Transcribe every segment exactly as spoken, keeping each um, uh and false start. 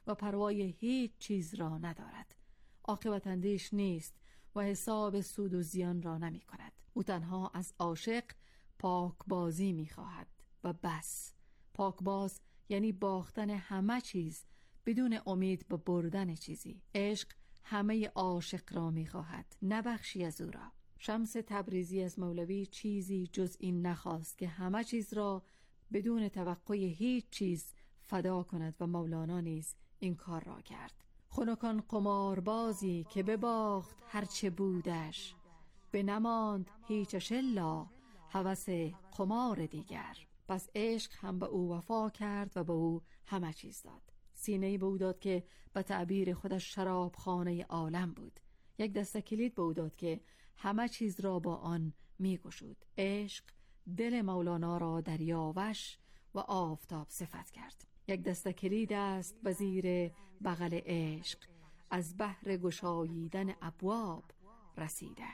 و پروای هیچ چیز را ندارد. عاقبت اندیش نیست و حساب سود و زیان را نمی کند. او تنها از عاشق پاک بازی می خواهد و بس. پاک باز یعنی باختن همه چیز بدون امید به بردن چیزی. عشق همه عاشق را می خواهد، نه بخشی از او را. شمس تبریزی از مولوی چیزی جز این نخواست که همه چیز را بدون توقع هیچ چیز فدا کند و مولانا نیز این کار را کرد. خنکان قماربازی که بباخت هرچه بودش، به نماند هیچش الا هوس قمار دیگر. پس عشق هم به او وفا کرد و به او همه چیز داد. سینه‌ای به او داد که به تعبیر خودش شرابخانه عالم بود. یک دسته کلید به او داد که همه چیز را با آن می گشود. عشق دل مولانا را دریاوش و آفتاب صفت کرد. یک دسته کلید است به زیر بغل عشق، از بحر گشاییدن ابواب رسیده.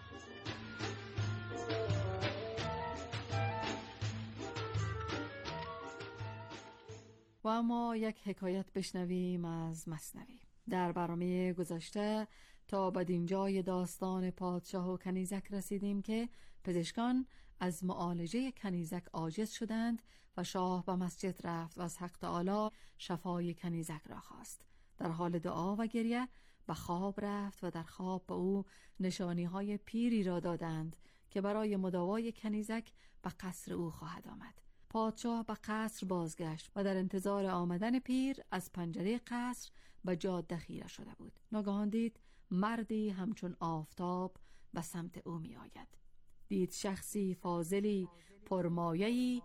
و اما یک حکایت بشنویم از مثنوی. در برنامه گذشته تا بدین جای داستان پادشاه و کنیزک رسیدیم که پزشکان از معالجه کنیزک عاجز شدند و شاه به مسجد رفت و از حق تعالی شفای کنیزک را خواست. در حال دعا و گریه به خواب رفت و در خواب به او نشانی های پیری را دادند که برای مداوای کنیزک به قصر او خواهد آمد. پادشاه به قصر بازگشت و در انتظار آمدن پیر از پنجره قصر به جاده خیره شده بود. ناگهان دید مردی همچون آفتاب به سمت او می آید. دید شخصی فاضلی پرمایه‌ای،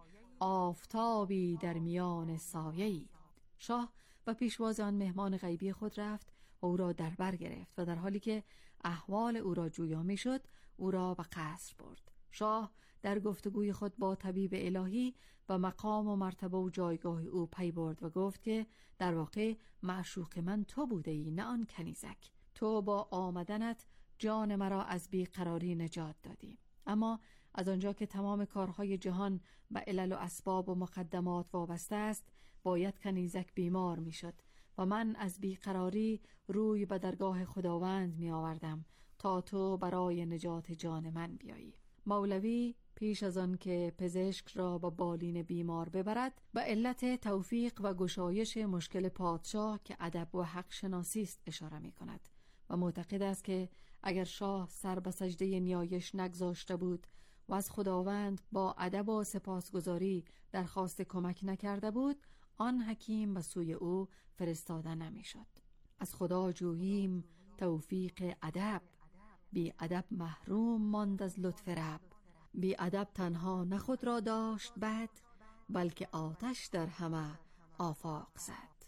آفتابی در میان سایه‌ای. شاه و پیشواز آن مهمان غیبی خود رفت و او را در بر گرفت و در حالی که احوال او را جویا می شد او را به قصر برد. شاه در گفتگوی خود با طبیب الهی و مقام و مرتبه و جایگاه او پی برد و گفت که در واقع معشوق من تو بوده ای، نه آن کنیزک. تو با آمدنت جان مرا از بیقراری نجات دادی. اما از آنجا که تمام کارهای جهان به علل و اسباب و مقدمات وابسته است، باید کنیزک بیمار می شد و من از بیقراری روی به درگاه خداوند می آوردم تا تو برای نجات جان من بیایی. مولوی پیش از آن که پزشک را به بالین بیمار ببرد به علت توفیق و گشایش مشکل پادشاه که ادب و حق شناسی است اشاره می کند و معتقد است که اگر شاه سر به سجده نیایش نگذاشته بود و از خداوند با ادب و سپاسگزاری درخواست کمک نکرده بود، آن حکیم به سوی او فرستاده نمی شد. از خدا جوییم توفیق ادب، بی ادب محروم ماند از لطف رب. بی ادب تنها نه خود را داشت بد، بلکه آتش در همه آفاق زد.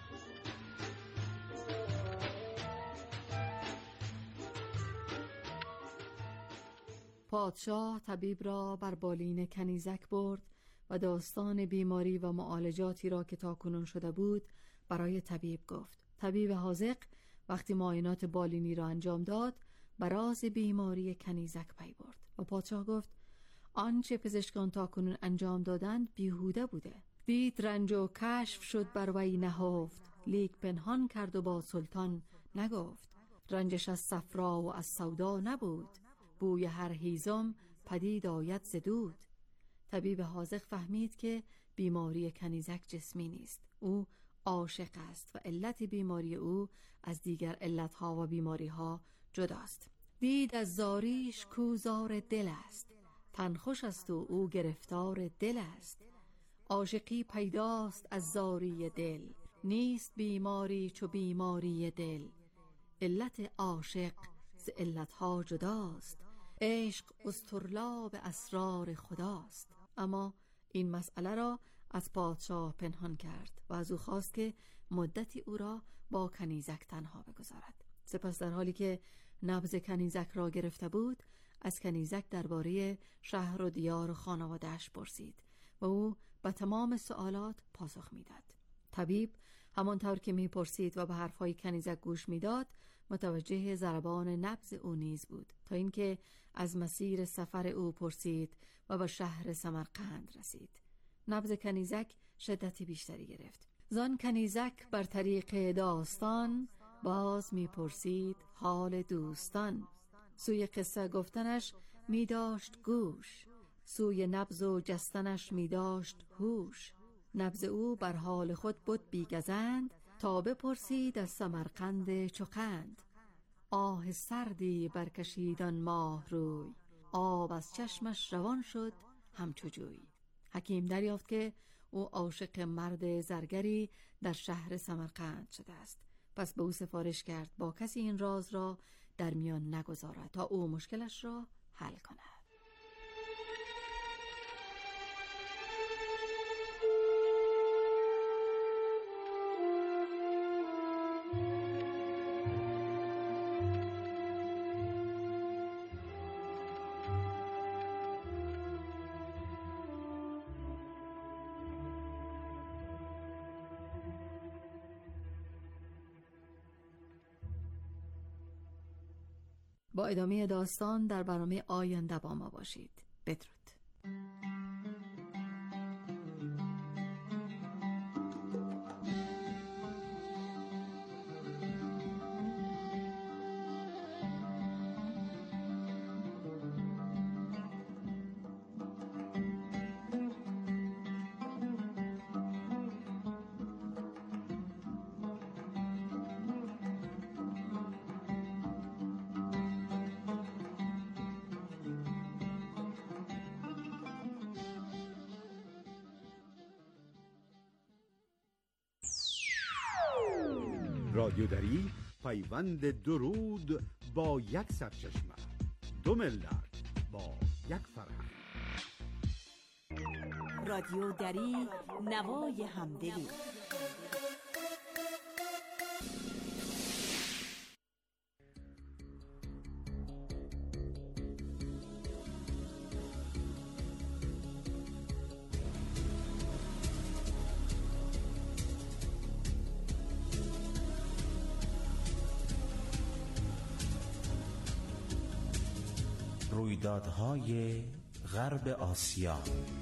پادشاه طبیب را بر بالین کنیزک برد و داستان بیماری و معالجاتی را که تاکنون شده بود برای طبیب گفت. طبیب حاذق وقتی معاینات بالینی را انجام داد بر راز بیماری کنیزک پی برد و پادشاه گفت آنچه پزشکان تاکنون انجام دادند بیهوده بوده. دید رنج و کشف شد بر وی نهفت، لیک پنهان کرد و با سلطان نگفت. رنجش از صفرا و از سودا نبود، بوی هر هیزم پدید آید ز دود. طبیب حاذق فهمید که بیماری کنیزک جسمی نیست، او عاشق است و علت بیماری او از دیگر علتها و بیماریها جداست. دید از زاریش کو زار دل است، تن خوش است و او گرفتار دل است. عاشقی پیداست از زاری دل، نیست بیماری چو بیماری دل. علت عاشق ز علتها جداست، عشق اصطرلاب اسرار خداست. اما این مسئله را از پادشاه پنهان کرد و از او خواست که مدتی او را با کنیزک تنها بگذارد. سپس در حالی که نبض کنیزک را گرفته بود از کنیزک درباره شهر و دیار و خانواده‌اش پرسید و او به تمام سوالات پاسخ میداد. طبیب همانطور که میپرسید و به حرفهای کنیزک گوش میداد متوجه ضربان نبض او نیز بود، تا اینکه از مسیر سفر او پرسید و به شهر سمرقند رسید. نبض کنیزک شدتی بیشتری گرفت. زان کنیزک بر طریق داستان، باز می پرسید حال دوستان. سوی قصه گفتنش می داشت گوش، سوی نبض و جستنش می داشت هوش. نبض او بر حال خود بود بیگزند، تا بپرسید از سمرقند چقند. آه سردی برکشیدان ماه روی، آب از چشمش روان شد همچو جوی. حکیم دریافت که او عاشق مرد زرگری در شهر سمرقند شده است. پس به او سفارش کرد با کسی این راز را در میان نگذارد تا او مشکلش را حل کند. با ادامه داستان در برنامه آینده با ما باشید. بدرود. رادیودری پیوند درود با یک سرچشمه، دو ملت با یک فرهنگ. رادیودری، نوای همدلی. رویدادهای غرب آسیا.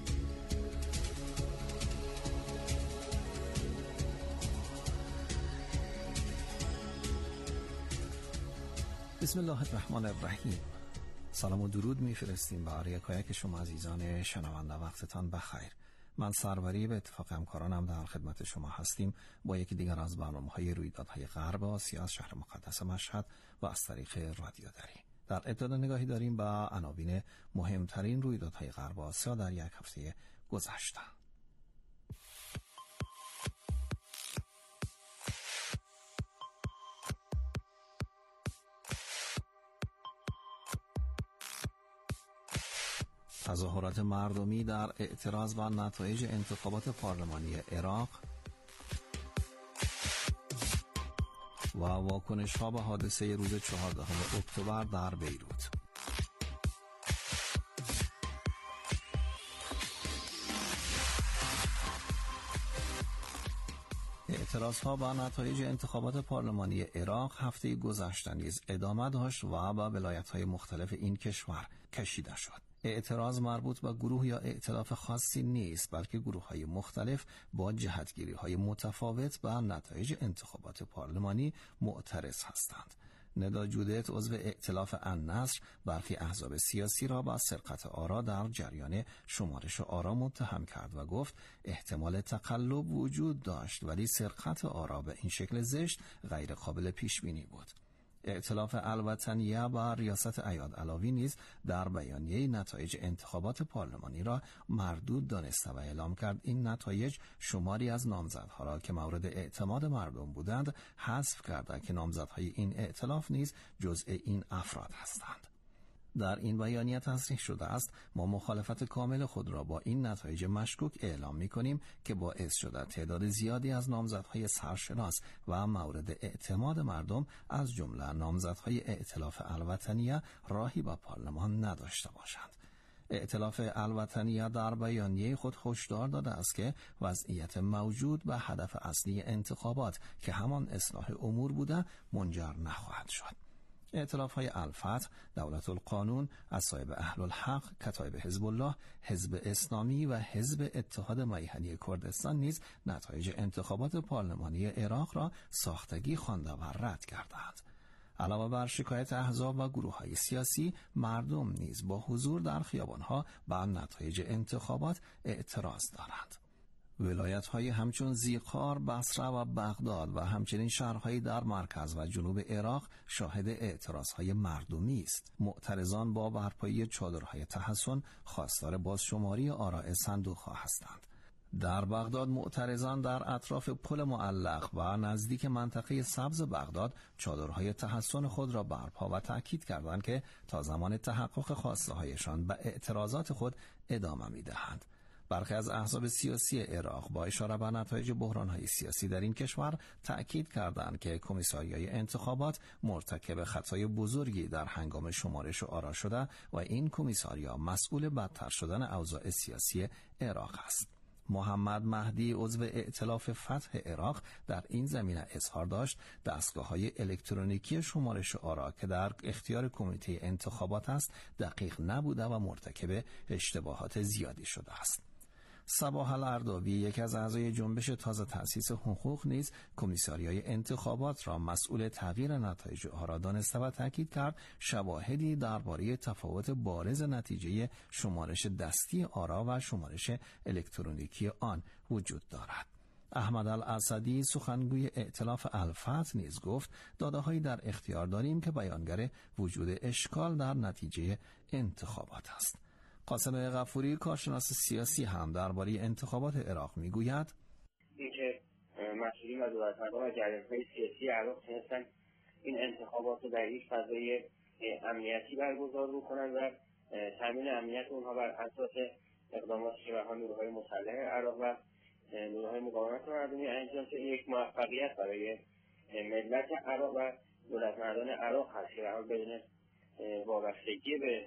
بسم الله الرحمن الرحیم. سلام و درود میفرستیم برای یکایک شما عزیزان شنونده. وقتتان بخیر. من سروری به اتفاق همکارانم در خدمت شما هستیم با یکی دیگر از برنامه‌های رویدادهای غرب آسیا از شهر مقدس مشهد و از طریق رادیودری. در ابتدا نگاهی داریم به عناوین مهمترین رویدادهای غرب آسیا در یک هفته گذشته. تظاهرات مردمی در اعتراض بر نتایج انتخابات پارلمانی عراق و واکنش ها به حادثه روز چهاردهم اکتبر در بیروت. اعتراض ها به نتایج انتخابات پارلمانی عراق هفته گذشته نیز ادامه داشت و به ولایت های مختلف این کشور کشیده شد. اعتراض مربوط به گروه یا ائتلاف خاصی نیست، بلکه گروه های مختلف با جهتگیری های متفاوت به نتایج انتخابات پارلمانی معترض هستند. ندا جودت عضو ائتلاف النصر برخی احزاب سیاسی را با سرقت آرا در جریان شمارش آرا متهم کرد و گفت احتمال تقلب وجود داشت، ولی سرقت آرا به این شکل زشت غیر قابل پیش بینی بود. ائتلاف الوطنیه با ریاست ایاد علاوی نیز در بیانیه نتایج انتخابات پارلمانی را مردود دانسته و اعلام کرد این نتایج شماری از نامزدها را که مورد اعتماد مردم بودند حذف کرده که نامزدهای این ائتلاف نیز جزء این افراد هستند. در این بیانیه تصریح شده است ما مخالفت کامل خود را با این نتایج مشکوک اعلام می‌کنیم که باعث شده تعداد زیادی از نامزدهای سرشناس و مورد اعتماد مردم از جمله نامزدهای ائتلاف الوطنیه راهی به پارلمان نداشته باشند. ائتلاف الوطنیه در بیانیه خود هشدار داده است که وضعیت موجود به هدف اصلی انتخابات که همان اصلاح امور بوده منجر نخواهد شد. ائتلاف‌های الفتح، دولت القانون، اصحاب اهل الحق، کتایب حزب الله، حزب اسلامی و حزب اتحاد میهنی کردستان نیز نتایج انتخابات پارلمانی عراق را ساختگی خوانده و رد کردند. علاوه بر شکایت احزاب و گروه‌های سیاسی، مردم نیز با حضور در خیابان‌ها بر نتایج انتخابات اعتراض دارند. ولایت‌های همچون زیقار، بصره و بغداد و همچنین شهرهایی در مرکز و جنوب عراق شاهد اعتراضهای مردمی است. معترضان با برپایی چادرهای تحصن خواستار بازشماری آراء صندوق‌ها هستند. در بغداد معترضان در اطراف پل معلق و نزدیک منطقه سبز بغداد چادرهای تحصن خود را برپا و تأکید کردند که تا زمان تحقق خواسته هایشان به اعتراضات خود ادامه می‌دهند. برخی از احزاب سیاسی عراق با اشاره به نتایج بحران‌های سیاسی در این کشور تأکید کردند که کمیساریای انتخابات مرتکب خطای بزرگی در هنگام شمارش آرا شده و این کمیساریا مسئول بدتر شدن اوضاع سیاسی عراق است. محمد مهدی عضو ائتلاف فتح عراق در این زمینه اظهار داشت دستگاه‌های الکترونیکی شمارش آرا که در اختیار کمیته انتخابات است دقیق نبوده و مرتکب اشتباهات زیادی شده است. صباح الارداوی، یکی از اعضای جنبش تازه تأسیس حقوق، نیز کمیساریای انتخابات را مسئول تغییر نتایج آرا دانسته و تاکید کرد شواهدی درباره تفاوت بارز نتیجه شمارش دستی آرا و شمارش الکترونیکی آن وجود دارد. احمد الاسدی، سخنگوی ائتلاف الفتح، نیز گفت داده‌هایی در اختیار داریم که بیانگر وجود اشکال در نتیجه انتخابات است. قاسم غفوری، کارشناس سیاسی، هم درباره انتخابات عراق میگوید اینکه مسئولین و دولتمردان و جریان‌های سیاسی عراق تونستن این انتخابات رو در یک فضای امنیتی برگزار بکنن و تامین امنیت اونها بر اساس اقداماتی که به نیروهای مسلح عراق و نیروهای مقاومت مردمی انجام شد یک موفقیت برای ملت عراق و دولتمردان عراق هست که بدون وابستگی به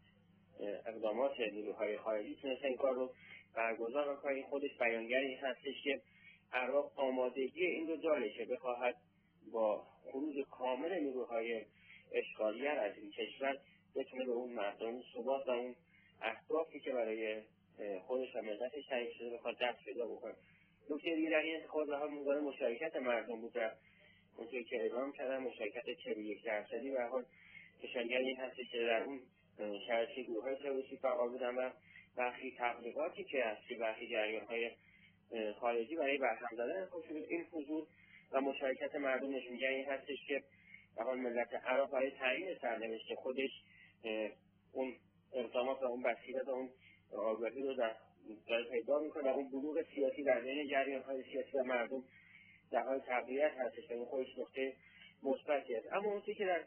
اقدامات نیروهای خارجی تونستن این کار رو برگزار بکنه. این خودش بیانگر این هستش که عراق آمادگی این رو داره که بخواهد با خروج کامل نیروهای اشغالگر از این کشور بتونه به اون مردم ثبات و اون اهدافی که برای خودش و ملتش تعیین شده بخواد دست پیدا بکنه. نکته دیگه در این انتخابات موضوع مشارکت مردم بود و اونطوری که اعلام کردن مشارکت چهل و یک درصدی به حال نشانگر این هستش که در اون شرایط گروه‌های تروریستی فعال بودن و برخی تبلیغاتی که از برخی جریان‌های خارجی برای برهم زدن این حضور و مشارکت مردم نشانگر این هستش که به حال ملت عراق برای تعیین سرنوشت خودش اون اقدامات و اون بصیرت و اون آگاهی رو در پیدا می‌کنه و اون بلوغ سیاسی در بین جریان‌های سیاسی و مردم در حال تقویت هستش و این خودش نقطه مثبتی است. اما اون چیزی که در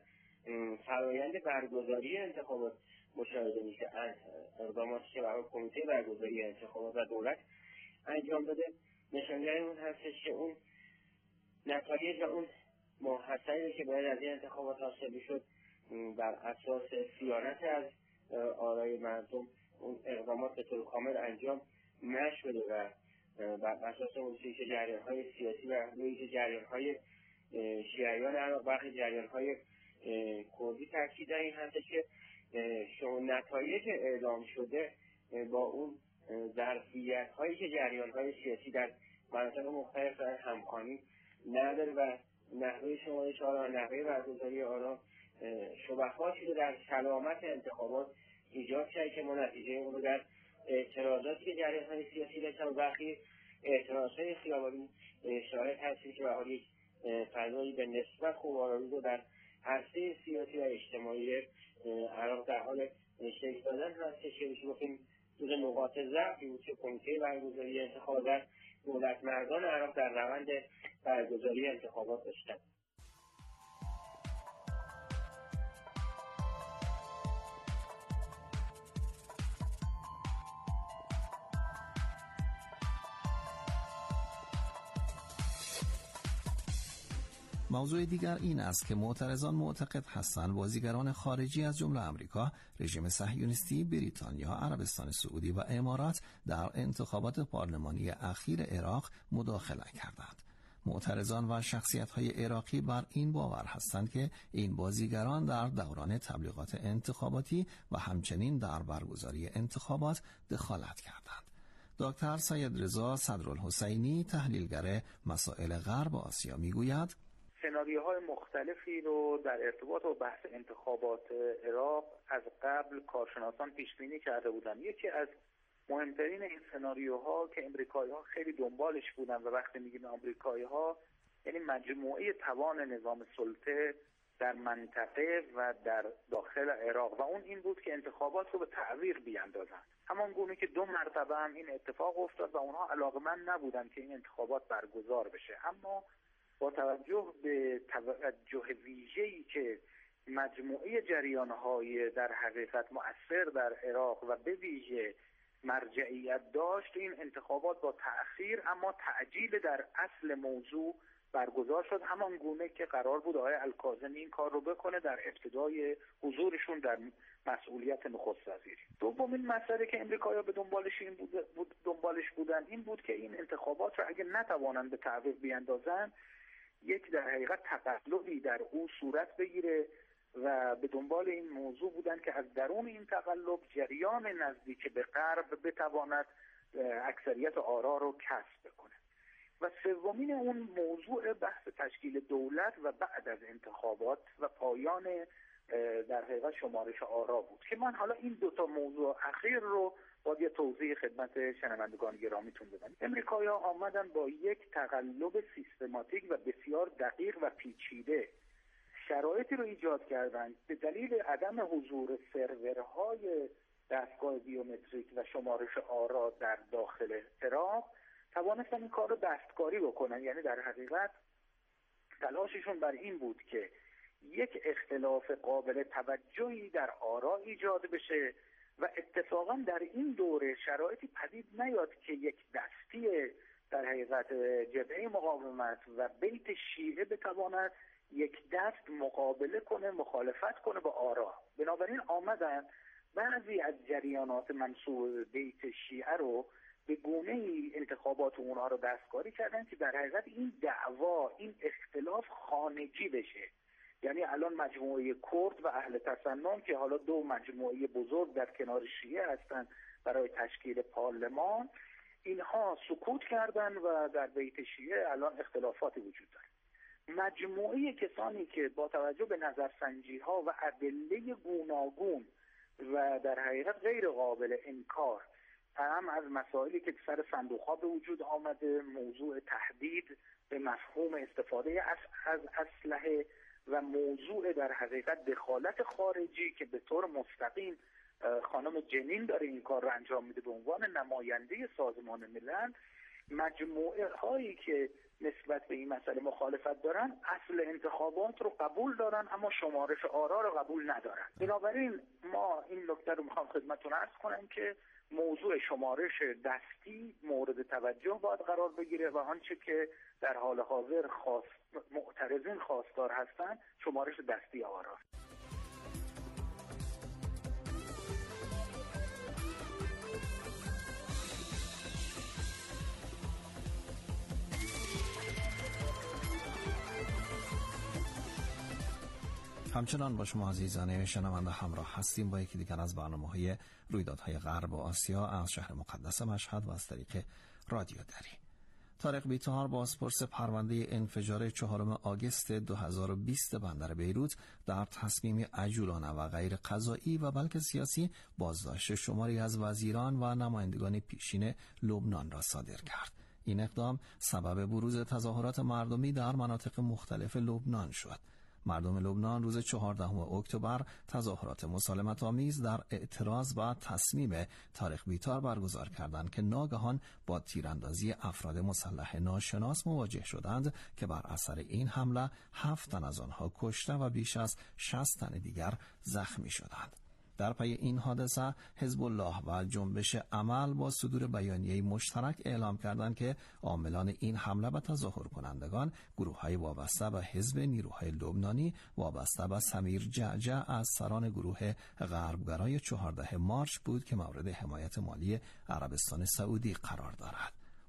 فرآیند برگزاری انتخابات مشاهده میشه از اقداماتی که برای کمیته برگزاری انتخابات و دولت انجام داده نشانگر اون هستش که اون نتایج و اون محصولی که باید از این انتخابات حاصل میشد بر اساس صیانت از آرای مردم اون اقدامات به طور کامل انجام نشده و بر اساس اون چیزی که جریان‌های سیاسی و روی جریان‌های شیعیان عراق برخی جریان‌های کردی تاکید این هستش که شما نتایج اعلام شده با اون ظرفیت هایی که جریان های سیاسی در مناطق مختلف همخوانی نداره و نحوه شمارش آرا نحوه برگزاری آرا شبهاتی رو در سلامت انتخابات ایجاد شده که ما نتیجه اون رو در اعتراضاتی که جریان های سیاسی داشتن و برخی اعتراضهای خیابانی شاهد هستیم که به حال یک فضایی به نسبت خوب آرایی رو در عرصه سیاسی و اجتماعی عراق در حال شکل دادن هستش که بشه گفتیم جز نقاط ضعفی بود که کمیته برگزاری انتخابات دولت مردان عراق در روند برگزاری انتخابات داشتن. موضوع دیگر این است که معترضان معتقد هستند بازیگران خارجی از جمله آمریکا، رژیم صهیونیستی، بریتانیا، عربستان سعودی و امارات در انتخابات پارلمانی اخیر عراق مداخله کردند. معترضان و شخصیت‌های عراقی بر این باور هستند که این بازیگران در دوران تبلیغات انتخاباتی و همچنین در برگزاری انتخابات دخالت کردند. دکتر سید رضا صدرالحسینی، تحلیلگر مسائل غرب آسیا، میگوید سناریوهای مختلفی رو در ارتباط با بحث انتخابات عراق از قبل کارشناسان پیش بینی کرده بودند. یکی از مهمترین این سناریوها که امریکایی‌ها خیلی دنبالش بودن و وقتی میگیم آمریکایی‌ها یعنی مجموعه توان نظام سلطه در منطقه و در داخل عراق، و اون این بود که انتخابات رو به تعویق بیاندازن. همان گونه که دو مرتبه هم این اتفاق افتاد و اونها علاقمند نبودن که این انتخابات برگزار بشه، اما با توجه به توجه ویژه‌ای که مجموعه جریان‌های در حقیقت مؤثر در عراق و به ویژه مرجعیت داشت، این انتخابات با تأخیر اما تعجیل در اصل موضوع برگزار شد، همان گونه که قرار بود آقای الکاظمی این کار رو بکنه در ابتدای حضورشون در مسئولیت نخست وزیری. دومین مسئله که امریکایی‌ها به دنبالش این بود, بود دنبالش بودن این بود که این انتخابات رو اگه نتوانند به تعویق بیاندازن، یک در حقیقت تقلبی در او صورت بگیره و به دنبال این موضوع بودن که از درون این تقلب جریان نزدیک به غرب بتواند اکثریت آرا رو کسب بکنه. و سومین اون موضوع بحث تشکیل دولت و بعد از انتخابات و پایان در حقیقت شمارش آرا بود که من حالا این دوتا موضوع اخیر رو باید یه توضیح خدمت شنوندگان گرامیتون بدم. امریکایی‌ها آمدن با یک تقلب سیستماتیک و بسیار دقیق و پیچیده شرایطی رو ایجاد کردن به دلیل عدم حضور سرورهای دستگاه بیومتریک و شمارش آرا در داخل عراق توانستن این کار رو دستکاری بکنن. یعنی در حقیقت تلاششون بر این بود که یک اختلاف قابل توجهی در آرا ایجاد بشه و اتفاقا در این دوره شرایطی پدید نیاد که یک دستی در حقیقت جبهه مقاومت و بیت شیعه بتواند یک دست مقابله کنه، مخالفت کنه با آرا. بنابراین آمدن بعضی از جریانات منسوب به بیت شیعه رو به گونه‌ای انتخابات اونها رو دستکاری کردن که در حقیقت این دعوا، این اختلاف خانگی بشه. یعنی الان مجموعه کرد و اهل تسنن که حالا دو مجموعه بزرگ در کنار شیعه هستند برای تشکیل پارلمان، اینها سکوت کردن و در بیت شیعه الان اختلافاتی وجود داره. مجموعه کسانی که با توجه به نظرسنجی ها و ادله گوناگون و در حقیقت غیر قابل انکار، هم از مسائلی که سر صندوق ها به وجود آمده، موضوع تهدید به مفهوم استفاده از, از اسلحه و موضوع در حقیقت دخالت خارجی که به طور مستقیم خانم جنین داره این کار رو انجام میده به عنوان نماینده سازمان ملل، مجموعه هایی که نسبت به این مسئله مخالفت دارن اصل انتخابات رو قبول دارن اما شمارش آرا رو قبول ندارن. بنابراین ما این نکته رو میخوام خدمتتون عرض کنم که موضوع شمارش دستی مورد توجه باید قرار بگیره و آنچه که در حال حاضر خاص معترضین خواستار هستند شمارش دستی آرا. همچنان با شما عزیزان شنونده همراه هستیم با یکی دیگر از برنامه‌های رویدادهای غرب آسیا از شهر مقدس مشهد و از طریق رادیو دری. طارق بیطار بازپرس پرونده انفجار چهارم آگوست دو هزار و بیست بندر بیروت در تصمیم عجولانه و غیر قضایی و بلکه سیاسی بازداشت شماری از وزیران و نمایندگان پیشین لبنان را صادر کرد. این اقدام سبب بروز تظاهرات مردمی در مناطق مختلف لبنان شد. مردم لبنان روز چهاردهم اکتبر تظاهرات مسالمت آمیز در اعتراض و تصمیم طارق بیطار برگزار کردند که ناگهان با تیراندازی افراد مسلح ناشناس مواجه شدند که بر اثر این حمله هفت تن از آنها کشته و بیش از شصت تن دیگر زخمی شدند. در پی این حادثه حزب الله و جنبش عمل با صدور بیانیه‌ای مشترک اعلام کردند که عاملان این حمله به تظاهر کنندگان گروه‌های وابسته به حزب نیروهای لبنانی وابسته به سمیر جعجع از سران گروه غربگرای چهاردهم مارچ بود که مورد حمایت مالی عربستان سعودی قرار دارد.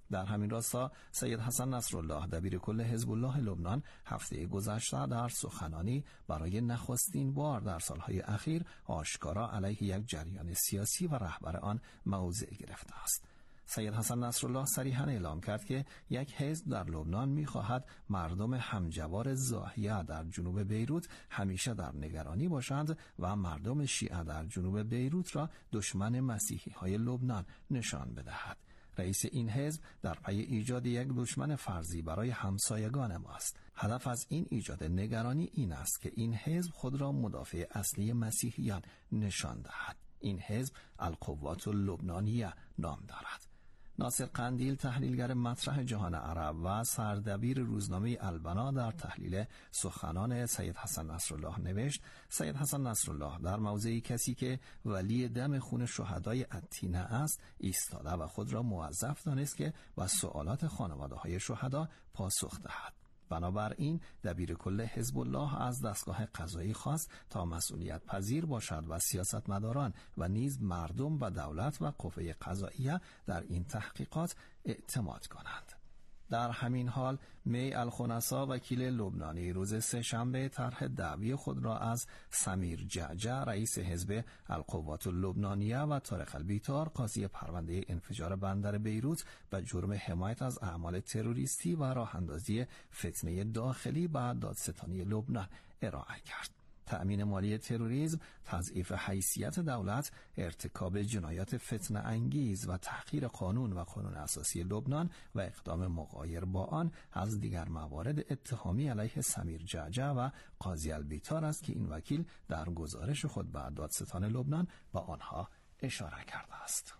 در همین راستا سید حسن نصرالله دبیر کل حزب الله لبنان هفته گذشته در سخنانی برای نخستین بار در سالهای اخیر آشکارا علیه یک جریان سیاسی و رهبر آن موضع گرفته است. سید حسن نصرالله صریحاً اعلام کرد که یک حزب در لبنان می‌خواهد مردم همجوار زاهیه در جنوب بیروت همیشه در نگرانی باشند و مردم شیعه در جنوب بیروت را دشمن مسیحی‌های لبنان نشان بدهد. رئیس این حزب در پی ایجاد یک دشمن فرضی برای همسایگان ماست. هدف از این ایجاد نگرانی این است که این حزب خود را مدافع اصلی مسیحیان نشان دهد. این حزب القوات اللبنانیه نام دارد. ناصر قندیل تحلیلگر مطرح جهان عرب و سردبیر روزنامه البنا در تحلیل سخنان سید حسن نصرالله نوشت: سید حسن نصرالله در موضعی کسی که ولی دم خون شهدای عتینه است ایستاده و خود را موظف دانست که با سوالات خانواده های شهدا پاسخ دهد. بنابراین دبیر کل حزب الله از دستگاه قضایی خواست تا مسئولیت پذیر باشد و سیاستمداران و نیز مردم و دولت و قوه قضاییه در این تحقیقات اعتماد کنند. در همین حال می الخنسا وکیل لبنانی روز سه شنبه طرح دعوی خود را از سمیر جعجع رئیس حزب القوات اللبنانیه و طارق البیطار قاضی پرونده انفجار بندر بیروت به جرم حمایت از اعمال تروریستی و راه اندازی فتنه داخلی به دادستانی لبنان ارائه کرد. تأمین مالی تروریسم، تضعیف حیثیت دولت، ارتکاب جنایات فتنه انگیز و تحقیر قانون و قانون اساسی لبنان و اقدام مغایر با آن از دیگر موارد اتهامی علیه سمیر جعجع و قاضی البیطار است که این وکیل در گزارش خود به دادستان لبنان با آنها اشاره کرده است.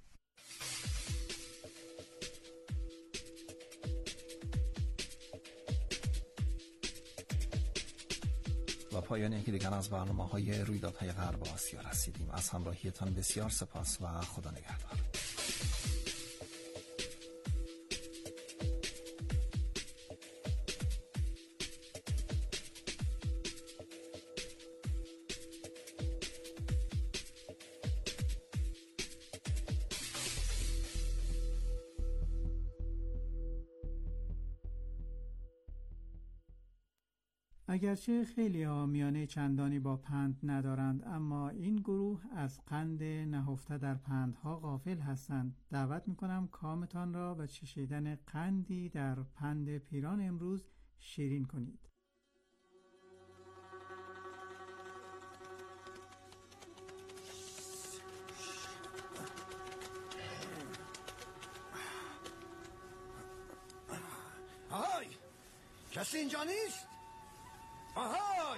و پایان یکی دیگر از برنامه‌های رویدادهای غرب آسیا رسیدیم. از همراهیتان بسیار سپاس و خدا نگهدار. اگرچه خیلی ها میانه چندانی با پند ندارند، اما این گروه از قند نهفته در پندها غافل هستند. دعوت میکنم کامتان را به چشیدن قندی در پند پیران امروز شیرین کنید. آهای! کسی اینجا نیست؟ آهای!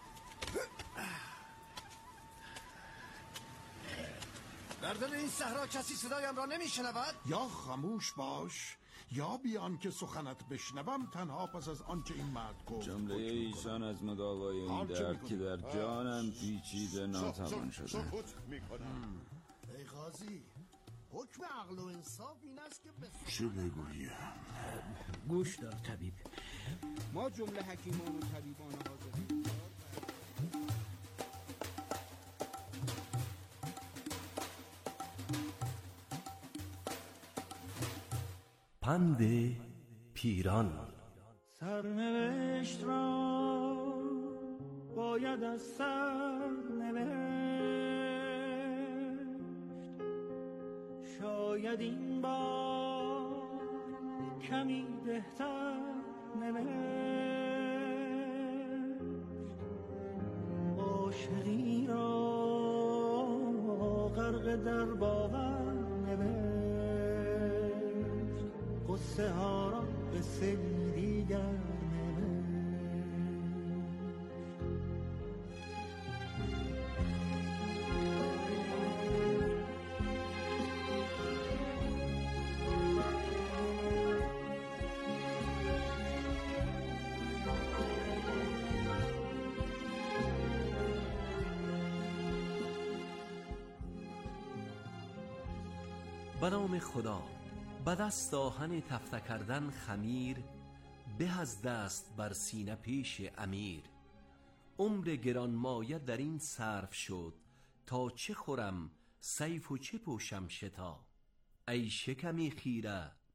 در دل این صحرا کسی صدایم را نمیشنود؟ یا خاموش باش یا بیان که سخنت بشنوم تنها پس از آنچه این مرد گفت. جمله ایشان از مداوای این درد که در جانم پیچیده ناتوان شده. ای قاضی، حکم عقل و انصاف این است که چه بگویم؟ گوش دار طبیب، ما جمله حکیمان و طبیبان حاضرین پند پیران. سرنوشت را باید از سر نوشت، شاید این بار کمی بهتر نوشت. عاشقی را غرق در باور نوشت، قصه ها را قصه دیگر به نام خدا. به دست آهن تفته کردن خمیر، به از دست بر سینه پیش امیر. عمر گرانمایه در این صرف شد، تا چه خورم سیف و چه پوشم شتا. ای شکمی خیره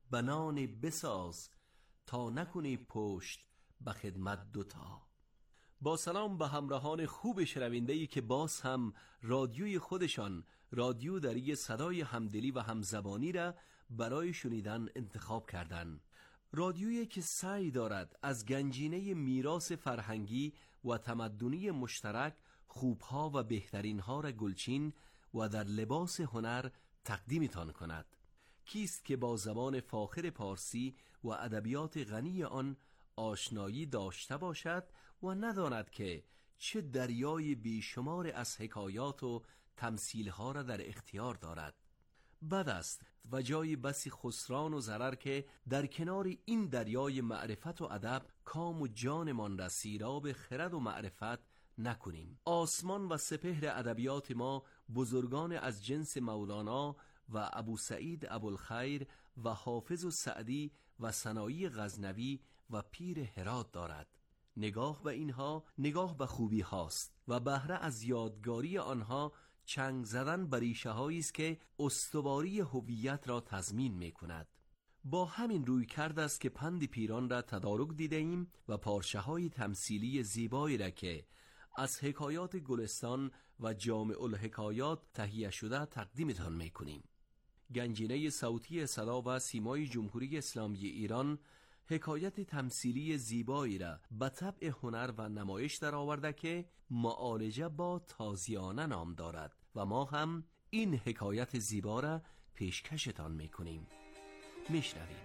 بنان بساز تا نکنی پشت به خدمت دوتا. با سلام به همراهان خوب شنونده‌ای که باز هم رادیوی خودشان، رادیو دری صدای همدلی و همزبانی را برای شنیدن انتخاب کردند. رادیویی که سعی دارد از گنجینه میراث فرهنگی و تمدنی مشترک خوبها و بهترینها را گلچین و در لباس هنر تقدیمتان کند. کیست که با زبان فاخر پارسی و ادبیات غنی آن آشنایی داشته باشد و نداند که چه دریای بیشمار از حکایات و تمثیلها را در اختیار دارد. بد است و جای بسی خسران و ضرر که در کنار این دریای معرفت و ادب کام و جانمان را سیراب خرد و معرفت نکنیم. آسمان و سپهر ادبیات ما بزرگان از جنس مولانا و ابو سعید ابوالخیر و حافظ و سعدی و سنایی غزنوی و پیر هرات دارد. نگاه به اینها نگاه به خوبی هاست و بهره از یادگاری آنها چنگ زدن بر ریشه هایی است که استواری هویت را تضمین می کند. با همین روی کرده است که پند پیران را تدارک دیده ایم و پارچه های تمثیلی زیبایی را که از حکایات گلستان و جامع الحکایات تهیه شده تقدیمتان می کنیم. گنجینه صوتی صدا و سیمای جمهوری اسلامی ایران حکایت تمثیلی زیبایی را به طبع هنر و نمایش در آورده که معالجه با تازیانه نام دارد و ما هم این حکایت زیبا را پیشکشتان میکنیم. میشنویم.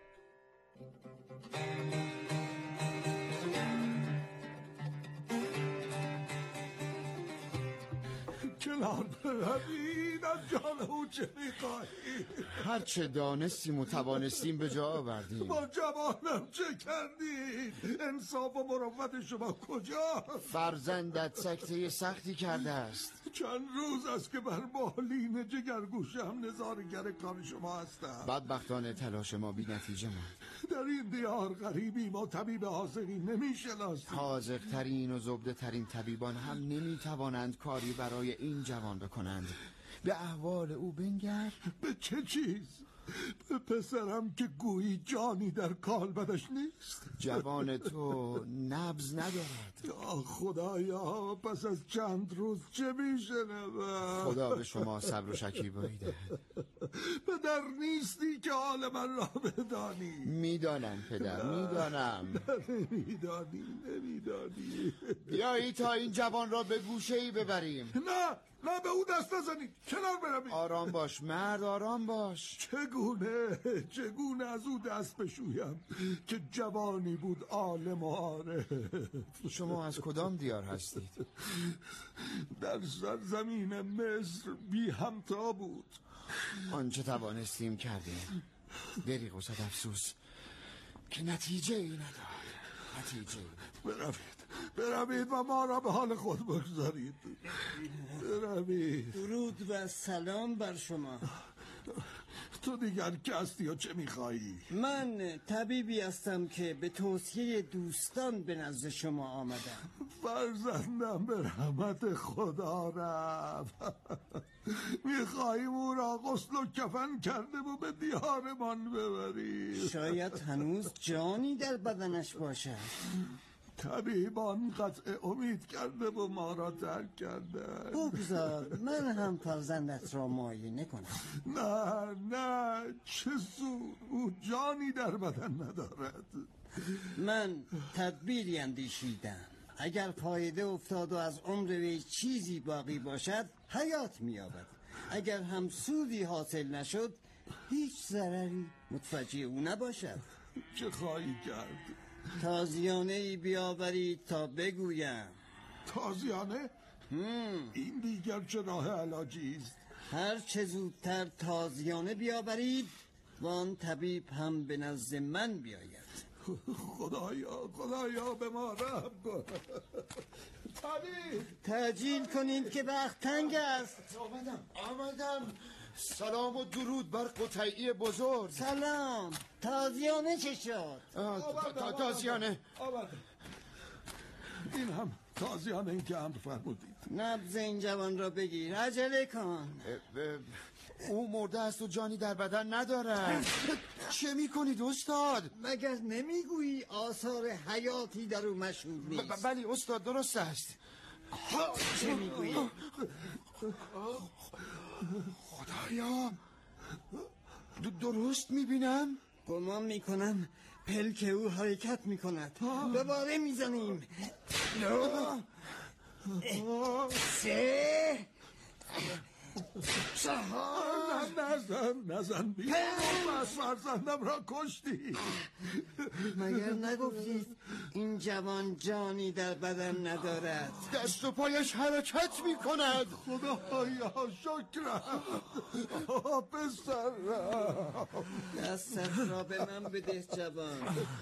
کنار بروید، از جان او چه میخواهی؟ هر چه دانستیم و توانستیم به جا آوردیم. با جوانم چه کردید؟ انصاف و مروت شما کجا؟ فرزندت سکته سختی کرده است. چند روز است که بر بالین جگرگوشم نظارگر کار شما هستم. بدبختانه تلاش ما بی نتیجه ماند. در این دیار غریبی ما طبیب حاضری نمیشناسیم. حاذق ترین و زبده ترین طبیبان هم نمیتوانند کاری برای این جوان بکنند. به احوال او بنگر. به چه چیز؟ به پسرم که گویی جانی در کالبدش نیست. جوان تو نبض ندارد. آه خدایا، پس از چند روز چه میشنوم؟ خدا به شما صبر و شکیبایی دهد. پدر نیستی که حال من را بدانی. میدانم پدر، میدانم. نمیدانی نمیدانی بیایی تا این جوان را به گوشه‌ای ببریم. نه نه، به او دست نزنید، کنار بروید. آرام باش مرد، آرام باش. چگونه چگونه از او دست بشویم که جوانی بود عالم و عارف. شما از کدام دیار هستید؟ در سرزمین مصر بی همتا بود. آنچه توانستیم کردیم. دریغ و صد افسوس که نتیجه ای نداد. نتیجه ای. بروید بروید و ما را به حال خود بگذارید. بروید. درود و سلام بر شما. تو دیگر که هستی و چه میخوایی؟ من طبیبی هستم که به توصیه دوستان به نزد شما آمدم. فرزندم به رحمت خدا رفت. میخواییم او را غسل و کفن کرده و به دیارمان ببریم. شاید هنوز جانی در بدنش باشد. طبیبان قطع امید کرده و ما را ترک کرده. بگذار من هم فرزندت را معاینه کنم. نه نه، چه سود، او جانی در بدن ندارد. من تدبیری اندیشیدم. اگر فایده افتاد و از عمر وی چیزی باقی باشد حیات می‌یابد. اگر هم سودی حاصل نشد هیچ ضرری متوجه او نباشد. چه خواهی کرد؟ تازیانه ای بیاورید تا بگویم. تازیانه؟ این دیگر چه راه علاجی است؟ هر چه زودتر تازیانه بیاورید و آن طبیب هم به نزد من بیاید. خدایا خدایا به ما رحم کن. طبیب تعجیل کنید که وقت تنگ است. آمدم آمدم. سلام و درود بر قطعی بزرگ. سلام. تازیانه چه شد؟ تازیانه این هم تازیانه این که امر فرمودید. نبض این جوان را بگیر، عجله کن. او مرده است و جانی در بدن ندارد. چه میکنید استاد؟ مگر نمیگویی آثار حیاتی در او مشهود نیست؟ بلی استاد درست است. چه میگویی؟ خدایا درست میبینم؟ گمان میکنم پلک او حرکت میکند. دوباره میزنیم. دو سه چهار. نزن نزن بی از فرزندم را کشتی. مگر نگفتید این جوان جانی در بدن ندارد؟ دست و پایش حرکت میکند. خدایا شکرم. پسرم دستت را به من بده جوان.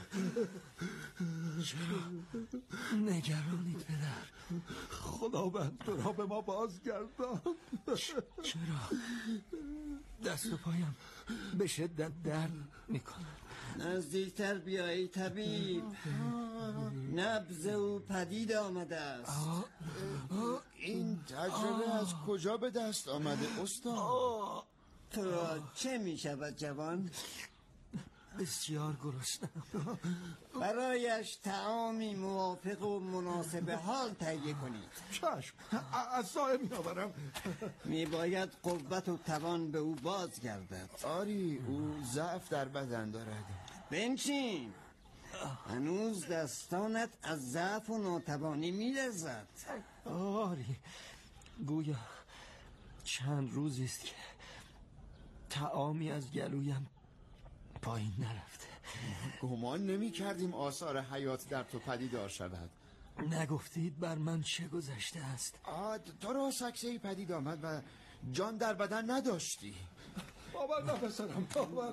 نگرانید پدر. خداوند تو را به ما بازگردان. چرا؟ دست و پایم به شدت درد میکنه. نزدیکتر بیایی طبیب. نبض او پدید آمده است. این تجربه از کجا به دست آمده استاد؟ تو را چه می شود جوان؟ بسیار گرسنه‌ام. برایش طعامی موافق و مناسب حال تهیه کنید. چشم از سایه می آورم. می باید قوت و توان به او بازگردد. آری او ضعف در بدن دارد. بنشین. هنوز دستانت از ضعف و ناتوانی می لرزد. آری گویا چند روزی است که طعامی از گلویم پایین نرفته. گمان نمی کردیم آثار حیات در تو پدیدار شود. نگفتید بر من چه گذشته است؟ تو را سکسه‌ای پدید آمد و جان در بدن نداشتی. باور نپسرم باور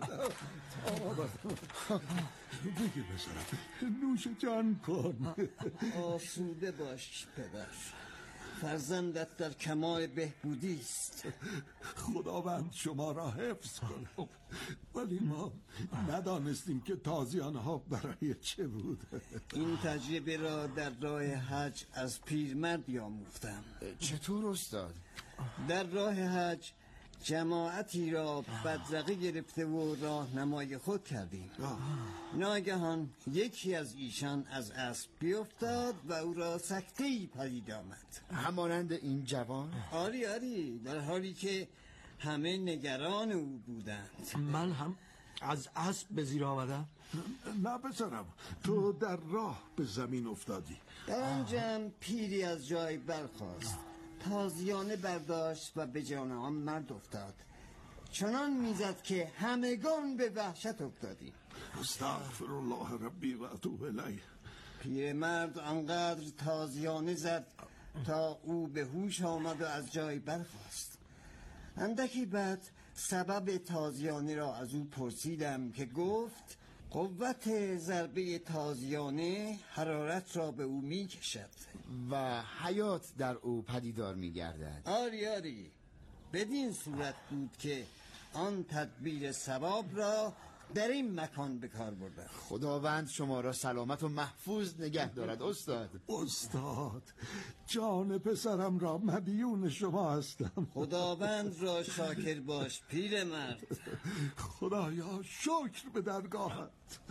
بگیر بسرم. نوش جان کن. آسوده باش پدر. فرزندت در کمال بهبودی است. خداوند شما را حفظ کنم. ولی ما ندانستیم که تازیانه ها برای چه بود. این تجربه را در راه حج از پیرمرد یافتم. چطور استاد؟ در راه حج جماعتی را بدرقه گرفته و راهنمای خود کردیم. ناگهان یکی از ایشان از اسب بیفتاد و او را سکته‌ای پدید آمد. همانند این جوان؟ آری آری، در حالی که همه نگران او بودند. من هم از اسب به زیر آمدم؟ نه پسرم، تو در راه به زمین افتادی. در آنجا پیری از جای برخاست، تازیانه برداشت و به جان آن مرد افتاد. چنان میزد که همگان به وحشت افتادیم. استغفر الله ربی و اتوب الیه. پیرمرد آنقدر تازیانه زد تا او به هوش آمد و از جای برخاست. اندکی بعد سبب تازیانه را از او پرسیدم که گفت قوت ضربه تازیانه حرارت را به او می کشد و حیات در او پدیدار می گردد. آری آری، بدین صورت بود که آن تدبیر ثواب را در این مکان به کار بردم. خداوند شما را سلامت و محفوظ نگه دارد استاد. استاد جان پسرم را مدیون شما هستم. خداوند را شاکر باش پیرمرد. خدایا شکر به درگاهت.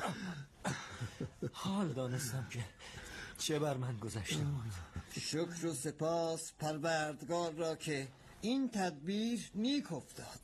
حال دانستم که چه بر من گذشته بود. شکر و سپاس پروردگار را که این تدبیر نیک افتاد.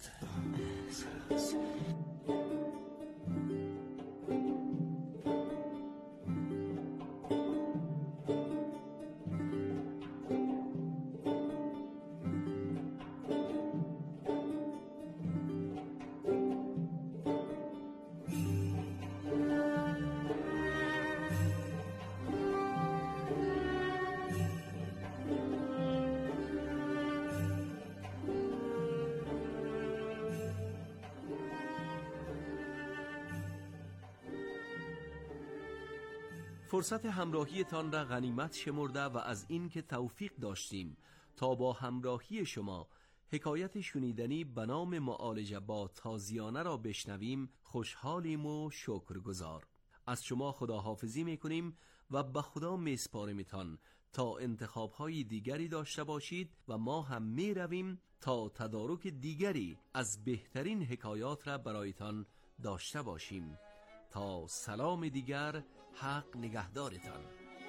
فرصت همراهیتان را غنیمت شمرده و از این که توفیق داشتیم تا با همراهی شما حکایت شنیدنی به نام معالجه با تازیانه را بشنویم خوشحالیم و شکرگزار. از شما خداحافظی میکنیم و به خدا میسپارمتان تا انتخاب‌های دیگری داشته باشید و ما هم می رویم تا تدارک دیگری از بهترین حکایات را برایتان داشته باشیم. تا سلام دیگر، حق نگهدارتان.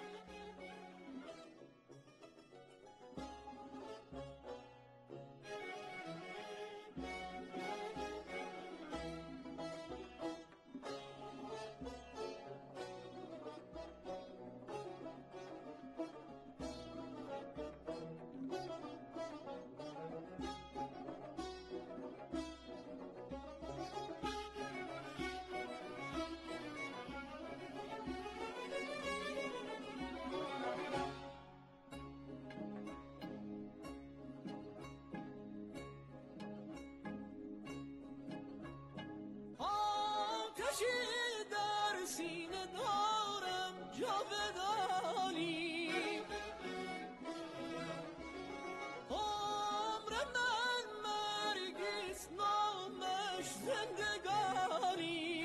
در سینه دارم جاودانی، عمر من مرگیست نامش زندگانی،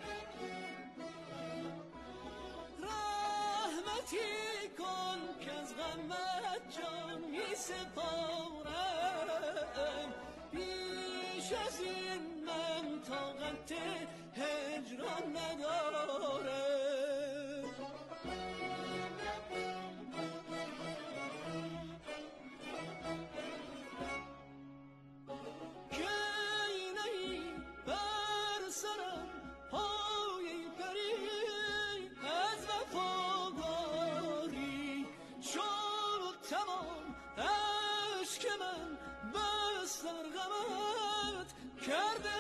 رحمتی کن که از غمت جان می سپارم، بیش از این من طاقت هجران نداره. که نهی بر سرم پای پری از وفاداری، شد تمام عشق من بس در غمت کرده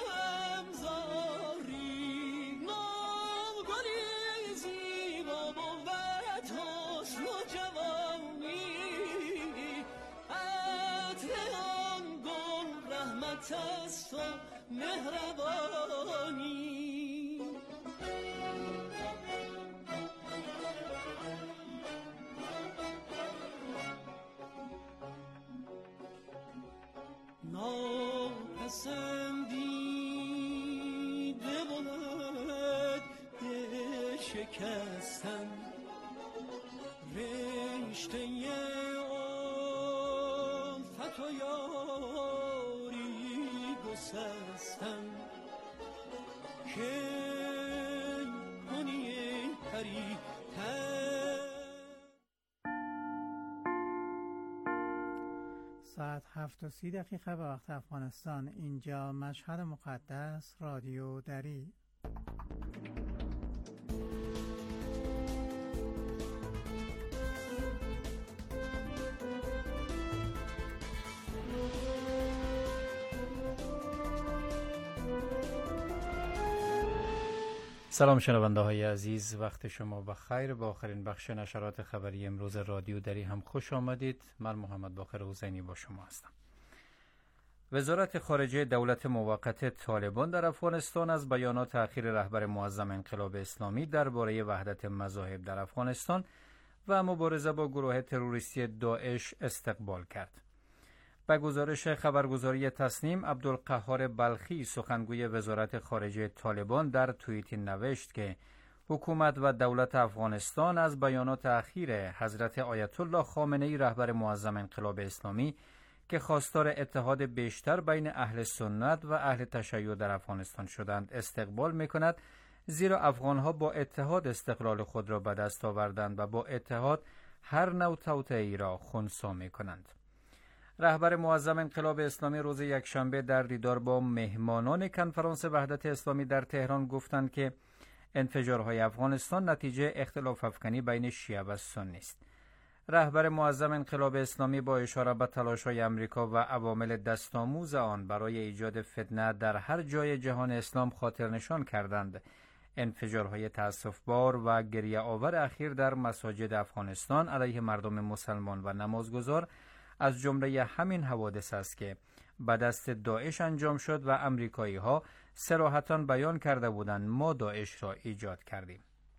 است و مهربانی. ناپسندیده بود شکستن رشته الفت و یاری گسستن، که کنی پری ساعت هفت و سی دقیقه به وقت افغانستان. اینجا مشهد مقدس، رادیو دری. سلام شنونده های عزیز، وقت شما بخیر. با آخرین بخش نشرات خبری امروز رادیو دری هم خوش آمدید. من محمد باقر حسینی با شما هستم. وزارت خارجه دولت موقت طالبان در افغانستان از بیانات اخیر رهبر معظم انقلاب اسلامی درباره وحدت مذاهب در افغانستان و مبارزه با گروه تروریستی داعش استقبال کرد. به گزارش خبرگزاری تسنیم، عبدالقهار بلخی سخنگوی وزارت خارجه طالبان در توییتی نوشت که حکومت و دولت افغانستان از بیانات اخیر حضرت آیت الله خامنه‌ای رهبر معظم انقلاب اسلامی که خواستار اتحاد بیشتر بین اهل سنت و اهل تشیع در افغانستان شدند استقبال می‌کند، زیرا افغان‌ها با اتحاد استقلال خود را به دست آوردند و با اتحاد هر نوع توطئه‌ای را خنثی می‌کنند. رهبر معظم انقلاب اسلامی روز یکشنبه در دیدار با مهمانان کنفرانس وحدت اسلامی در تهران گفتند که انفجارهای افغانستان نتیجه اختلاف افکنی بین شیعه و سنی است. رهبر معظم انقلاب اسلامی با اشاره به تلاش‌های آمریکا و عوامل دستآموز آن برای ایجاد فتنه در هر جای جهان اسلام خاطر نشان کردند انفجارهای تأسف‌بار و گریه آور اخیر در مساجد افغانستان علیه مردم مسلمان و نمازگزار از جمله همین حوادث است که به دست داعش انجام شد و امریکایی ها صراحتاً بیان کرده بودند ما داعش را ایجاد کردیم.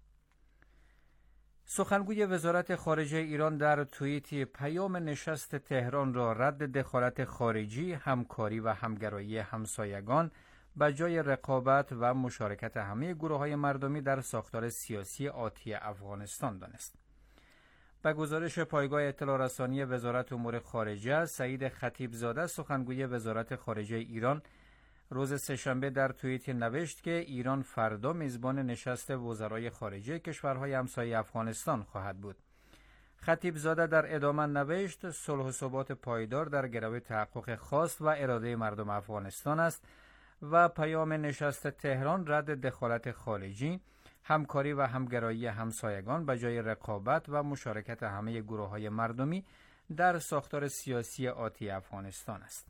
سخنگوی وزارت خارجه ایران در توییتی پیام نشست تهران را رد دخالت خارجی، همکاری و همگرایی همسایگان به جای رقابت و مشارکت همه گروه‌های مردمی در ساختار سیاسی آتی افغانستان دانست. به گزارش پایگاه اطلاع رسانی وزارت امور خارجه، سعید خطیبزاده سخنگوی وزارت خارجه ایران روز سه‌شنبه در توییت نوشت که ایران فردا میزبان نشست وزرای خارجه کشورهای همسایه افغانستان خواهد بود. خطیبزاده در ادامه نوشت صلح و ثبات پایدار در گرو تحقق خواست و اراده مردم افغانستان است و پیام نشست تهران رد دخالت خارجی، همکاری و همگرایی همسایگان به جای رقابت و مشارکت همه گروه‌های مردمی در ساختار سیاسی آتی افغانستان است.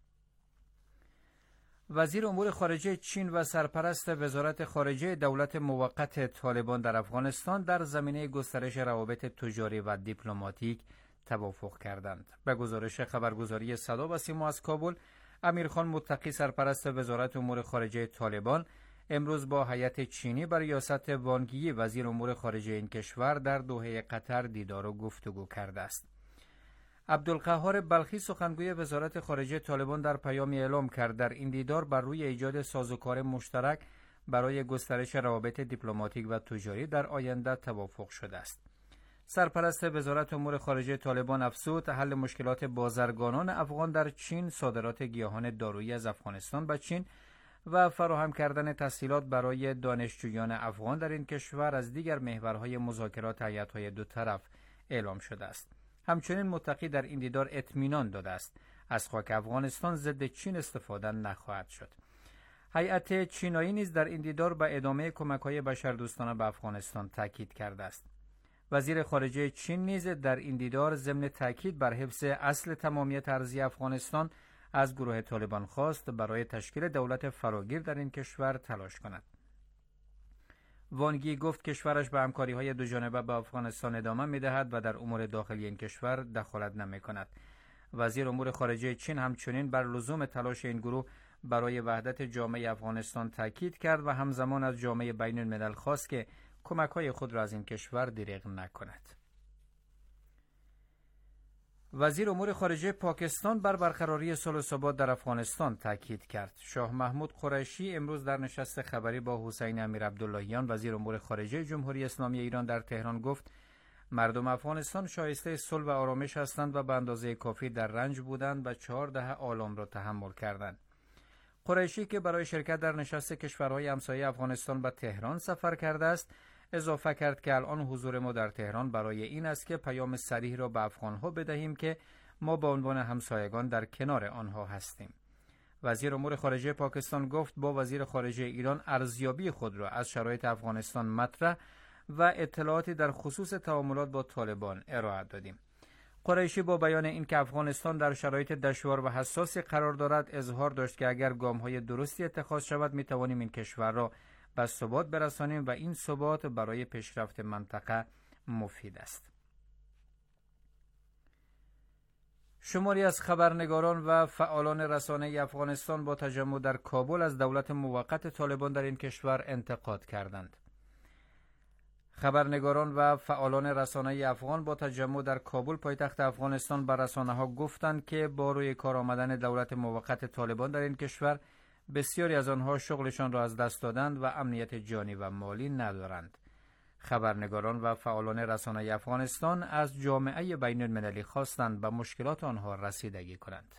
وزیر امور خارجه چین و سرپرست وزارت خارجه دولت موقت طالبان در افغانستان در زمینه گسترش روابط تجاری و دیپلماتیک توافق کردند. به گزارش خبرگزاری صدا و سیما از کابل، امیرخان متقی سرپرست وزارت امور خارجه طالبان امروز با هیئت چینی بر ریاست وانگ یی وزیر امور خارجه این کشور در دوحه قطر دیدار و گفتگو کرده است. عبدالقهار بلخی سخنگوی وزارت خارجه طالبان در پیامی اعلام کرد در این دیدار بر روی ایجاد سازوکار مشترک برای گسترش روابط دیپلماتیک و تجاری در آینده توافق شده است. سرپرست وزارت امور خارجه طالبان افزود حل مشکلات بازرگانان افغان در چین، صادرات گیاهان دارویی از افغانستان به چین و فراهم کردن تسهیلات برای دانشجویان افغان در این کشور از دیگر محورهای مذاکرات هیئت‌های دو طرف اعلام شده است. همچنین متقی در این دیدار اطمینان داده است از خاک افغانستان ضد چین استفاده نخواهد شد. هیئت چینایی نیز در این دیدار به ادامه کمک‌های بشردوستانه به افغانستان تاکید کرده است. وزیر خارجه چین نیز در این دیدار ضمن تاکید بر حفظ اصل تمامیت ارضی افغانستان از گروه طالبان خواست برای تشکیل دولت فراگیر در این کشور تلاش کند. وانگ یی گفت کشورش به همکاری‌های دوجانبه با افغانستان ادامه می‌دهد و در امور داخلی این کشور دخالت نمی‌کند. وزیر امور خارجه چین همچنین بر لزوم تلاش این گروه برای وحدت جامعه افغانستان تاکید کرد و همزمان از جامعه بین الملل خواست که کمک‌های خود را از این کشور دریغ نکند. وزیر امور خارجه پاکستان بر برقراری صلح و ثبات در افغانستان تاکید کرد. شاه محمود قریشی امروز در نشست خبری با حسین امیرعبداللهیان وزیر امور خارجه جمهوری اسلامی ایران در تهران گفت مردم افغانستان شایسته صلح و آرامش هستند و به اندازه کافی در رنج بودند و چهار دهه آلام را تحمل کردند. قریشی که برای شرکت در نشست کشورهای همسایه افغانستان به تهران سفر کرده است، اضافه کرد که الان حضور ما در تهران برای این است که پیام صریح را به افغانها بدهیم که ما به عنوان همسایگان در کنار آنها هستیم. وزیر امور خارجه پاکستان گفت با وزیر خارجه ایران ارزیابی خود را از شرایط افغانستان مطرح و اطلاعاتی در خصوص تعاملات با طالبان ارائه دادیم. قریشی با بیان اینکه افغانستان در شرایط دشوار و حساسی قرار دارد اظهار داشت که اگر گام‌های درستی اتخاذ شود می‌توانیم این کشور را به ثبات برسانیم و این ثبات برای پیشرفت منطقه مفید است. شماری از خبرنگاران و فعالان رسانه افغانستان با تجمع در کابل از دولت موقت طالبان در این کشور انتقاد کردند. خبرنگاران و فعالان رسانه افغان با تجمع در کابل پایتخت افغانستان بر رسانه‌ها گفتند که با روی کار آمدن دولت موقت طالبان در این کشور بسیاری از آنها شغلشان را از دست دادند و امنیت جانی و مالی ندارند. خبرنگاران و فعالان رسانه افغانستان از جامعه بین المللی خواستند به مشکلات آنها رسیدگی کنند.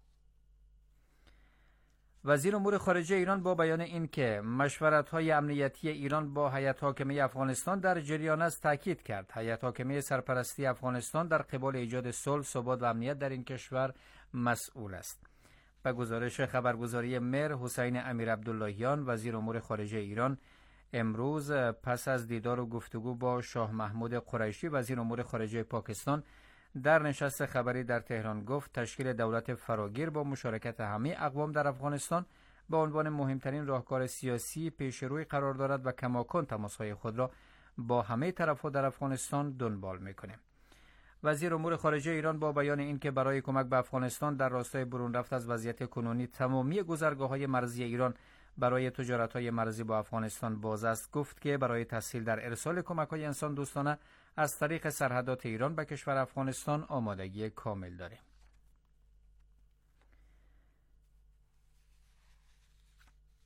وزیر امور خارجه ایران با بیان اینکه مشورت‌های امنیتی ایران با هیئت حاکمه افغانستان در جریان است تاکید کرد هیئت حاکمه سرپرستی افغانستان در قبال ایجاد صلح، ثبات و امنیت در این کشور مسئول است. به گزارش خبرگزاری مهر، حسین امیرعبداللهیان وزیر امور خارجه ایران امروز پس از دیدار و گفتگو با شاه محمود قریشی وزیر امور خارجه پاکستان در نشست خبری در تهران گفت تشکیل دولت فراگیر با مشارکت همه اقوام در افغانستان به عنوان مهمترین راهکار سیاسی پیش روی قرار دارد و کماکان تماس‌های خود را با همه طرف‌ها در افغانستان دنبال می‌کنیم. وزیر امور خارجه ایران با بیان اینکه برای کمک به افغانستان در راستای برون رفت از وضعیت کنونی تمامی گذرگاه‌های مرزی ایران برای تجارت‌های مرزی با افغانستان باز است، گفت که برای تسهیل در ارسال کمک‌های انسان دوستانه از طریق سرحدات ایران به کشور افغانستان آمادگی کامل داریم.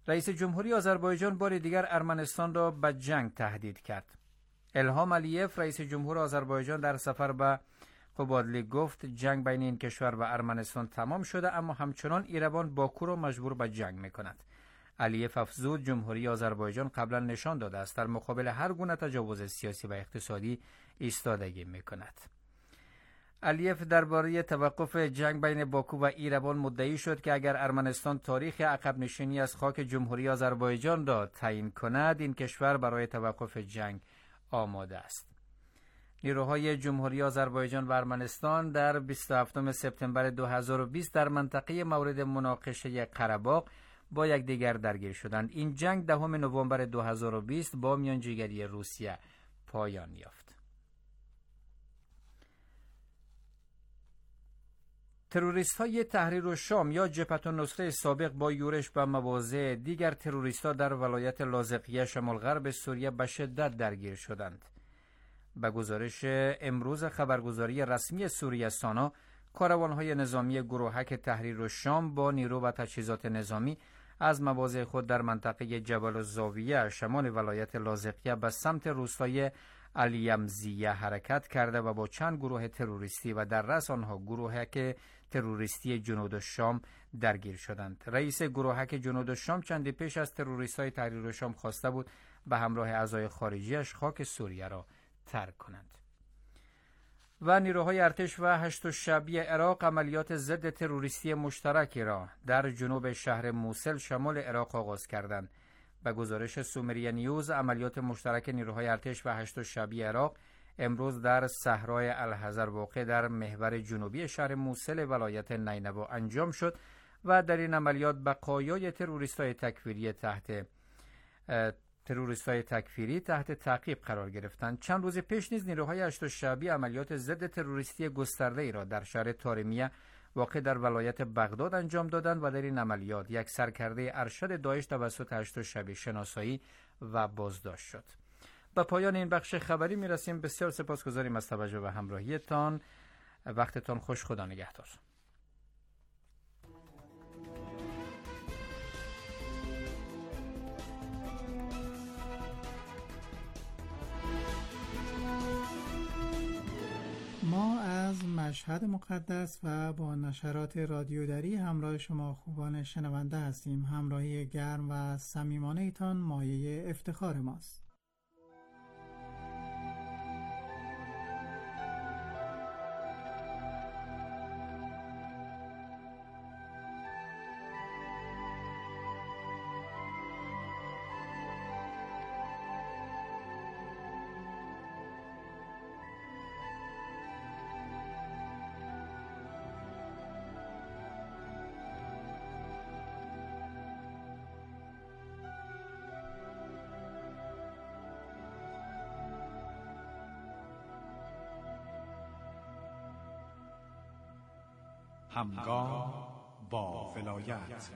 رئیس جمهوری آذربایجان بار دیگر ارمنستان را به جنگ تهدید کرد. الهام علیف رئیس جمهور آذربایجان در سفر به قبادلی گفت جنگ بین این کشور و ارمنستان تمام شده، اما همچنان ایران باکو را مجبور به جنگ می‌کند. علیف افزود جمهوری آذربایجان قبلا نشان داده است در مقابل هر گونه تجاوز سیاسی و اقتصادی ایستادگی می‌کند. علیف درباره توقف جنگ بین باکو و ایران مدعی شد که اگر ارمنستان تاریخ عقب نشینی از خاک جمهوری آذربایجان را تعیین کند، این کشور برای توقف جنگ آماده است. نیروهای جمهوری آذربایجان و ارمنستان در بیست و هفتم سپتامبر دو هزار و بیست در منطقه مورد مناقشه قره‌باغ با یکدیگر درگیر شدند. این جنگ دهم نوامبر دو هزار و بیست با میانجیگری روسیه پایان یافت. تروریست های تحریر الشام یا جبهة النصره سابق با یورش به مواضع دیگر تروریست ها در ولایت لاذقیه شمال غرب سوریه به شدت درگیر شدند. به گزارش امروز خبرگزاری رسمی سوریه سانا، کاروان‌های نظامی گروهک تحریر الشام با نیرو و تجهیزات نظامی از مواضع خود در منطقه جبل الزاویه شمال ولایت لاذقیه به سمت روستای الیمزیه حرکت کرده و با چند گروه تروریستی و در رأس آنها گروهک تروریستی جنوب الشام درگیر شدند. رئیس گروهک جنوب الشام چندی پیش از تروریست‌های تحریر الشام خواسته بود به همراه اعضای خارجیش خاک سوریه را ترک کنند. و نیروهای ارتش و هشت شعبی عراق عملیات ضد تروریستی مشترکی را در جنوب شهر موصل شمال عراق آغاز کردند. به گزارش سومریه نیوز، عملیات مشترک نیروهای ارتش و هشت شعبی عراق امروز در صحرای الحضر واقع در محور جنوبی شهر موصل ولایت نینوا انجام شد و در این عملیات بقایای تروریست‌های تکفیری تحت تروریست‌های تکفیری تحت تعقیب قرار گرفتند. چند روز پیش نیز نیروهای هشت شعبی عملیات ضد تروریستی گسترده‌ای را در شهر طارمیه واقع در ولایت بغداد انجام دادند و در این عملیات یک سرکرده ارشد داعش توسط هشت شعبی شناسایی و بازداشت شد. به پایان این بخش خبری میرسیم. بسیار سپاسگزاریم از توجه و همراهیتان. وقتتان خوش. خدا نگهدار. ما از مشهد مقدس و با نشرات رادیو دری همراه شما خوبان شنونده هستیم. همراهی گرم و صمیمانه ایتان مایه افتخار ماست. همگام با ولایت.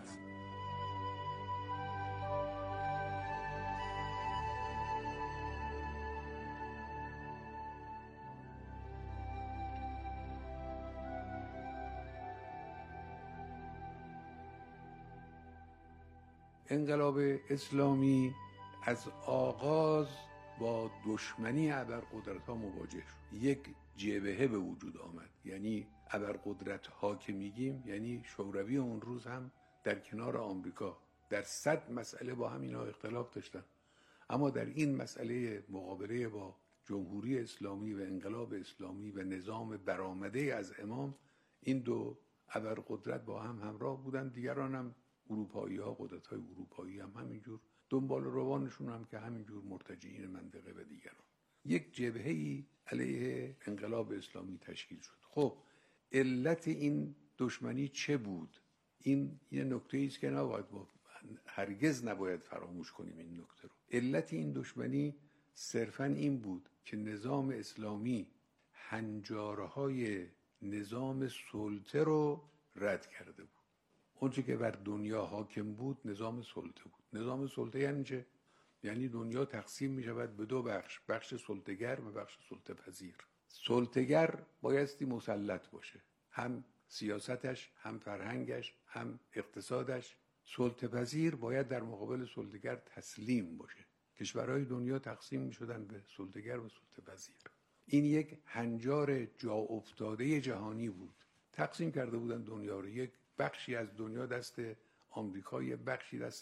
انقلاب اسلامی از آغاز با دشمنی ابرقدرت‌ها مواجه شد. یک جبهه به وجود آمد، یعنی ابرقدرت‌ها که میگیم یعنی شوروی اون روز هم در کنار آمریکا در صد مسئله با هم اینا اختلاف داشتن، اما در این مسئله مقابله با جمهوری اسلامی و انقلاب اسلامی و نظام برآمده از امام این دو ابرقدرت با هم همراه بودن. دیگران هم اروپایی‌ها، قدرت‌های اروپایی هم همینجور دنبال روانشون هم که همینجور مرتجعین منطقه و دیگران. یک جبهه‌ای علیه انقلاب اسلامی تشکیل شد. خب علت این دشمنی چه بود؟ این یه نکته‌ای است که نباید با هرگز نباید فراموش کنیم این نکته رو. علت این دشمنی صرفاً این بود که نظام اسلامی هنجارهای نظام سلطه رو رد کرده بود. اونچه که بر دنیا حاکم بود نظام سلطه بود. نظام سلطه یعنی چه؟ یعنی دنیا تقسیم می شود به دو بخش، بخش سلطه‌گر و بخش سلطه پذیر. سلطه‌گر بایستی مسلط باشه، هم سیاستش، هم فرهنگش، هم اقتصادش سلطه‌پذیر باید در مقابل سلطه‌گر تسلیم باشه. کشورهای دنیا تقسیم می‌شدن به سلطه‌گر و سلطه‌پذیر. این یک هنجار جا افتاده جهانی بود. تقسیم کرده بودن دنیا رو. یک بخشی از دنیا دست آمریکا، یک بخشی دست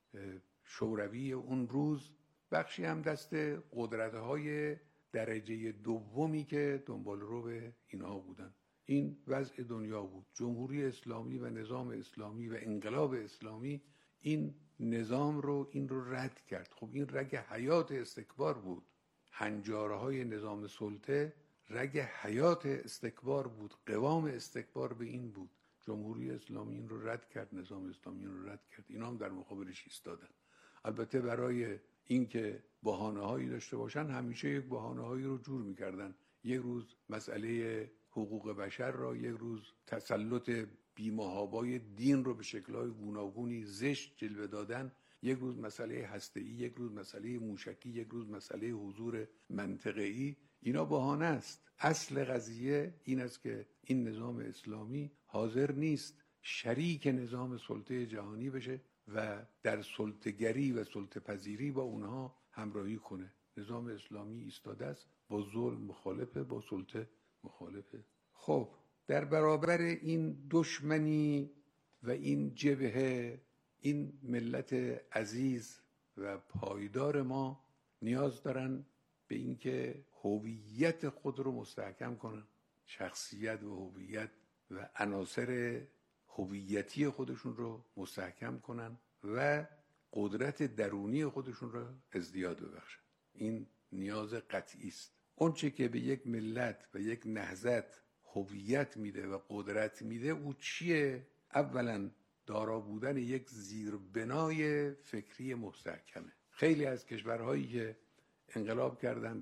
شوروی اون روز، بخشی هم دست قدرت‌های درجه دومی که دنبال رو به اینها بودن. این وضع دنیا بود. جمهوری اسلامی و نظام اسلامی و انقلاب اسلامی این نظام رو این رو رد کرد. خب این رگ حیات استکبار بود. هنجارهای نظام سلطه رگ حیات استکبار بود. قوام استکبار به این بود. جمهوری اسلامی این رو رد کرد، نظام اسلامی این رو رد کرد. اینا هم در مقابلش ایستادن. البته برای اینکه بهانه‌هایی داشته باشن همیشه یک بهانه‌هایی رو جور می‌کردن. یک روز مسئله حقوق بشر را، یک روز تسلط بی‌محابای دین رو به شکل‌های گوناگونی زشت جلوه دادن، یک روز مسئله هسته‌ای، یک روز مسئله موشکی، یک روز مسئله حضور منطقه‌ای. اینا بهانه است. اصل قضیه این است که این نظام اسلامی حاضر نیست شریک نظام سلطه جهانی بشه و در سلطه‌گری و سلطه‌پذیری با اونها همراهی کنه. نظام اسلامی ایستاده است، با ظلم مخالفه، با سلطه مخالفه. خب در برابر این دشمنی و این جبهه، این ملت عزیز و پایدار ما نیاز دارن به اینکه هویت خود رو مستحکم کنن، شخصیت و هویت و عناصر هویتی خودشون رو مستحکم کنن و قدرت درونی خودشون رو ازدیاد ببخشن. این نیاز قطعی است. اون چه که به یک ملت و یک نهضت هویت میده و قدرت میده او چیه؟ اولا دارا بودن یک زیربنای فکری مستحکمه. خیلی از کشورهایی که انقلاب کردن،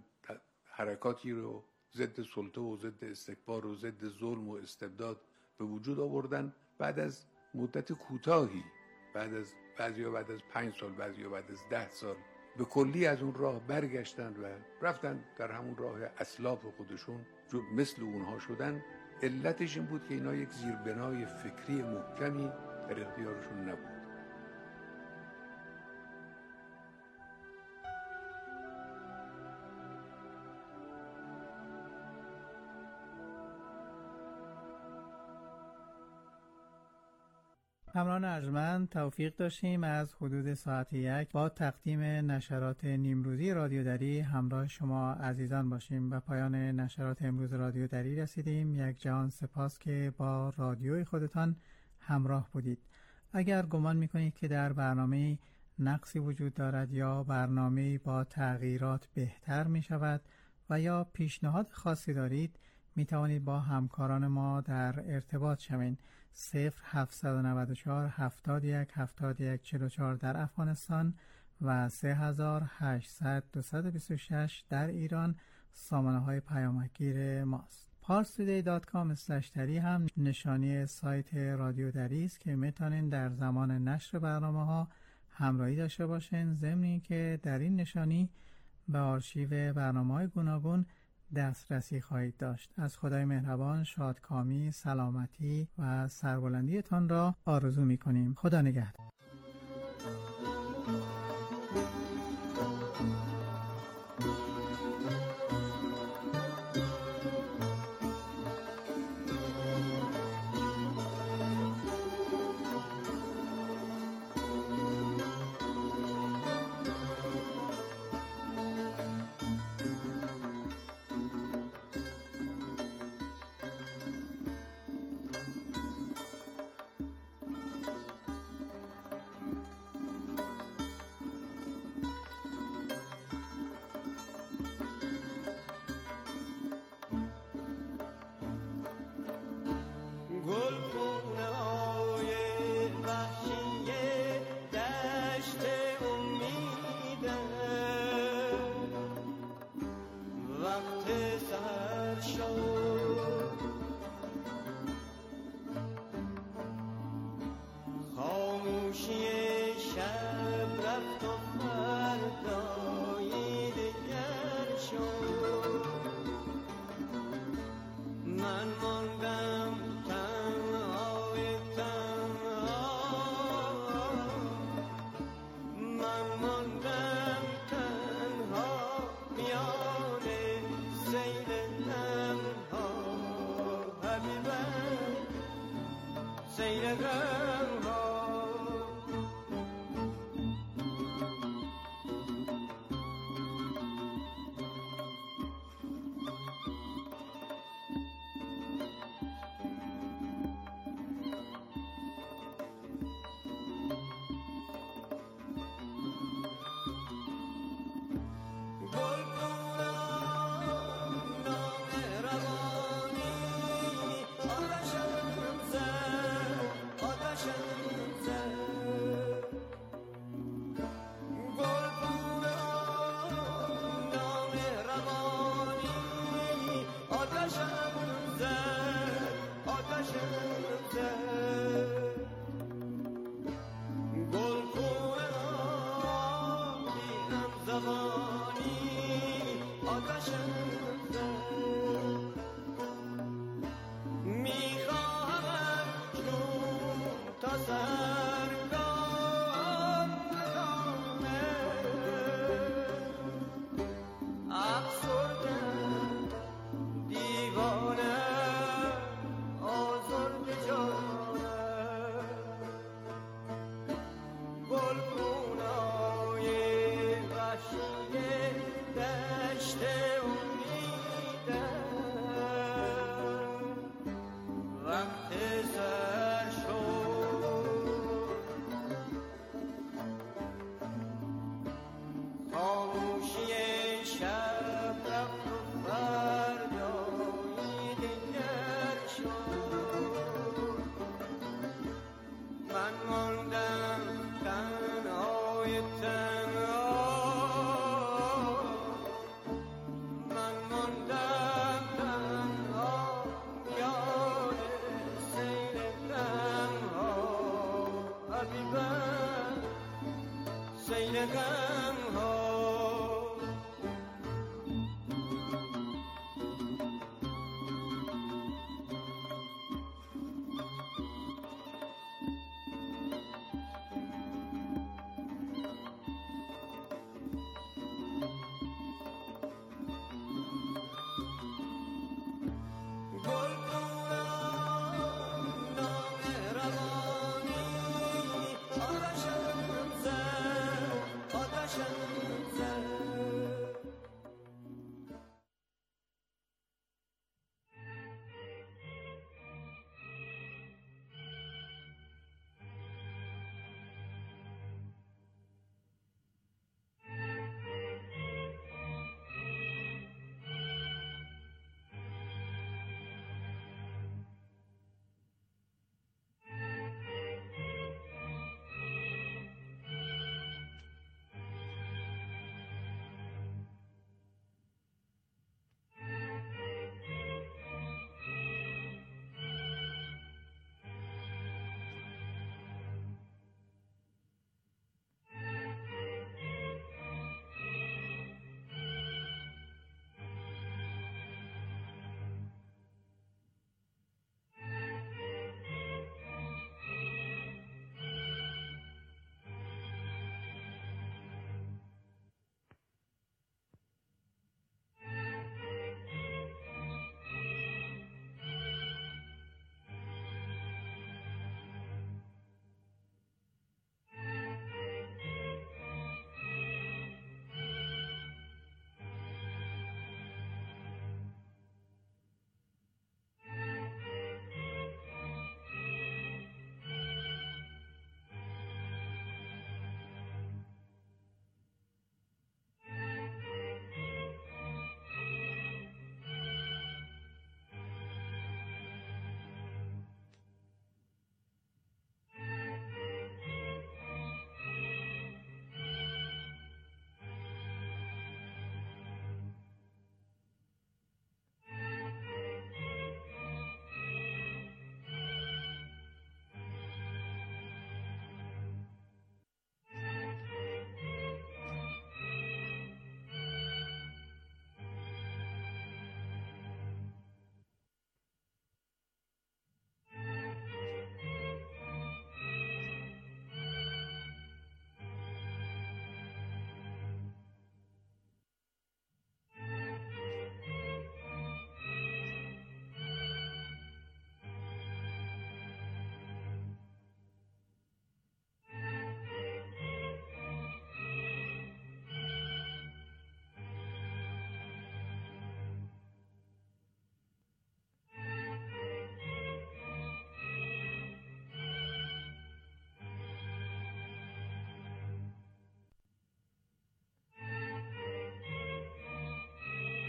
حرکاتی رو ضد سلطه و ضد استکبار و ضد ظلم و استبداد به وجود آوردن، بعد از مدت کوتاهی، بعد از بعضیا بعد از پنج سال، بعضیا بعد از ده سال به کلی از اون راه برگشتن و رفتن در همون راه اسلاف خودشون، جو مثل اونها شدن. علتش این بود که اینا یک زیربنای فکری محکمی در اختیارشون نبود. همراهان ارجمند، توفیق داشتیم از حدود ساعت یک با تقدیم نشرات نیمروزی رادیو دری همراه شما عزیزان باشیم. به پایان نشرات امروز رادیو دری رسیدیم. یک جهان سپاس که با رادیوی خودتان همراه بودید. اگر گمان میکنید که در برنامه نقصی وجود دارد یا برنامه با تغییرات بهتر می شود و یا پیشنهاد خاصی دارید، می توانید با همکاران ما در ارتباط شوید. صفر هفتصد و نود و چهار هفتاد و یک هفتاد و یک چهل و چهار در افغانستان و سه هزار و هشتصد دویست و بیست و شش در ایران سامانه های پیامکگیر ماست. پارس تودی دات کام اسلش دری هم نشانی سایت رادیو دری است که میتونین در زمان نشر برنامه ها همراهی داشته باشین، ضمن اینکه در این نشانی به آرشیو برنامه‌های گوناگون دسترسی خواهید داشت. از خدای مهربان شادکامی، سلامتی و سربلندیتان را آرزو می‌کنیم. خدا نگهدار. سیل